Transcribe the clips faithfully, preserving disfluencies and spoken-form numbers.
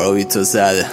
آراوی تو زده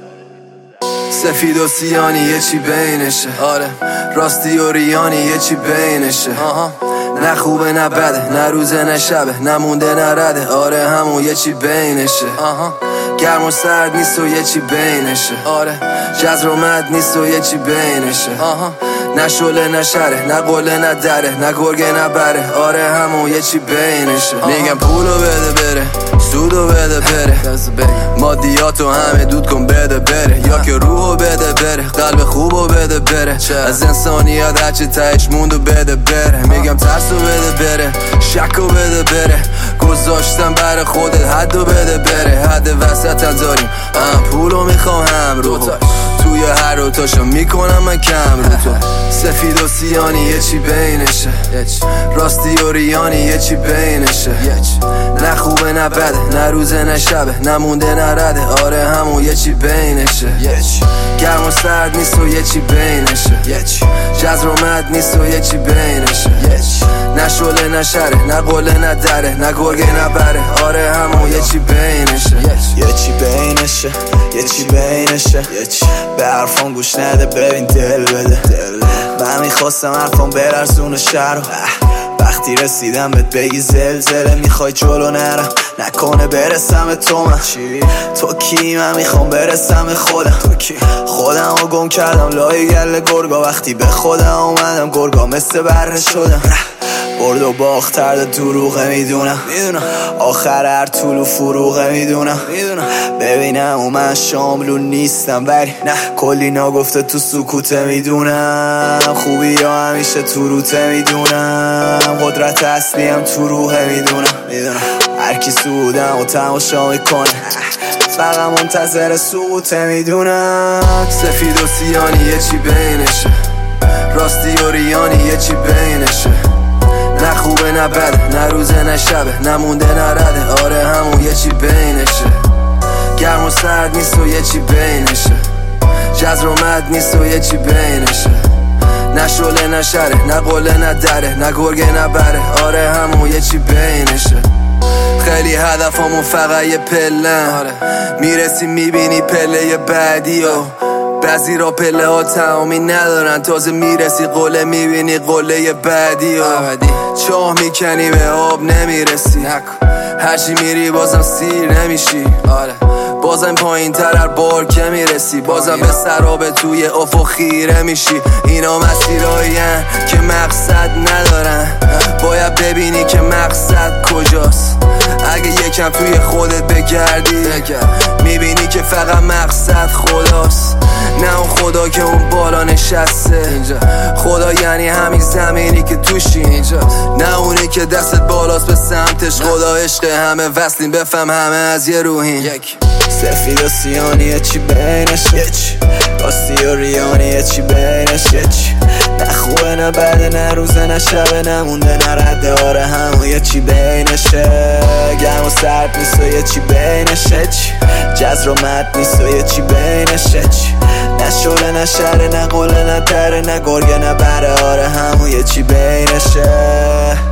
سفید و سیانی یه چی بینشه، آره راستی و ریانی یه چی بینشه. آها نه خوبه نه بده، نه روزه نه شبه، نه مونده نه رده، آره همون یه چی بینشه. آها گرم و سرد نیست و یه چی بینشه، آره جزر و مد نیست و یه چی بینشه. آها نه شله نه شره، نه قله نه دره، نه گرگه نه بره، آره همون یه چی بینشه. میگم پولو بده بره، سودو بده بره، مادیاتو همه دود کن بده بره، یا که روحو بده بره، قلب خوبو بده بره، از انسانیت هرچی تهش موندو بده بره. میگم ترسو بده بره، شکو بده بره، گذاشتم بر خودت حدو بده بره. حد وسط هم داریم، هم پولو میخوام هم رو توی هر رو تاشو میکنم من کم رو تو. سفید و سیانی یه چی بینشه، راستی و ریانی یه چی بینشه. نه خوبه نه بده، نه روزه نه شبه، نه مونده نه رده، آره همون یه چی بینشه. گرم و سرد نیست و یه چی بینشه، جزر و مد نیست و یه چی بینشه. نه شله نه شره، نه قله نه دره، نه گرگه نه بره، آره همون یه چی بینشه. یه چی بینشه، یه چی بینشه، یه چی به حرفان گوش نده ببین دل بده. من میخواستم حرفان برسونه شهر، وقتی رسیدم بهت بگی زلزله میخوای جلو نرم، نکنه برسم به تو. من تو کی؟ من میخوام برسم به خودم. خودم رو گم کردم لای گل گرگا، وقتی به خودم اومدم گرگا مثل بره شدم. برد و باخت ترد دروغه میدونم، آخر هر طول و فروغه میدونم. ببینم و من شاملو نیستم ولی نه کلی ناگفته تو سکوته میدونم. خوبی یا همیشه تو روته میدونم، قدرت اصلیم تو روحه میدونم. هر کی سودم و تماشا میکنه فقط منتظر سقوطه میدونم. سفید و سیانی یه چی بینشه، راستی و ریانی یه چی بینشه. نه خوبه نه بده، نه روزه نه شبه، نه مونده نه رده، آره همون یه چی بینشه. گرم و سرد نیست و یه چی بینشه، جزر و مد نیست و یه چی بینشه. نه شله نه شره، نه قله نه دره، نه گرگه نه بره، آره همون یه چی بینشه. خیلی هدفمون فقط یه پلن، آره میرسی میبینی پله بعدی و بعضی را پله ها تمامی ندارن، تازه میرسی قله میبینی قله بعدی و چاه میکنی به آب نمیرسی، هرچی میری بازم سیر نمیشی، آره بازم پایین تر هر بار که میرسی بازم به سراب توی افق خیره میشی. اینا مسیرایی که مقصد ندارن، باید ببینی که مقصد کجاست. اگه یکم توی خودت بگردی میبینی که فقط مقصد خداست، نه اون خدا که اون بالا نشسته اینجا. خدا یعنی همین زمینی که توشی اینجا، نه اونی که دستت بالاست به سمتش. خدا عشق همه وصلیم بفهم همه از یه روحین. سفید و سیانی یه چی بینشه، راستی و ریانی یه چی بینشه. نه خوبه نه بده، نه روزه نه شبه، نه مونده نه رده، آره همون یه چی بینشه. گرم و سرد نیست و یه چی بینشه، جزر و مد نیست و یه چی بینشه. نه شله نه شره، نه قله نه دره، نه گرگه نه بره، آره همون یه چی بینشه.